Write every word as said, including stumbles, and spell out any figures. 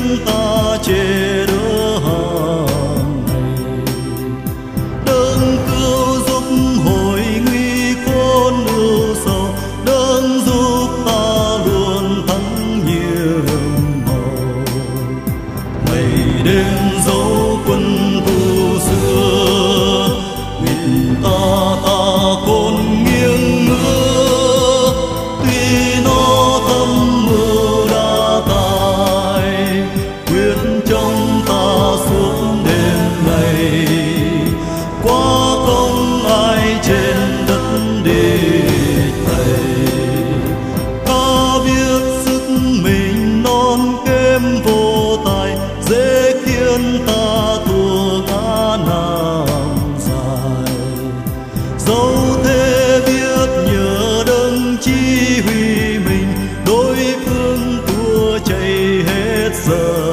khiến ta chê đỡ hàng ngày. Đấng cứu giúp hồi nguy khốn ưu sầu, đấng giúp ta luôn thắng nhiệm màu. Ngày đêm dấu quân thù xưa, nguyện ta ta khôn nghiêng ngửa, tuy nó thâm mưu đã tài, quyết trong ta suốt đêm ngày. Quá không ai trên đất địch thầy, ta biết sức mình non kém vô tài, dễ khiến ta thua ngã năm dài. Dẫu thế biết nhờ đấng chỉ huy mình, đối phương thua chạy hết giờ.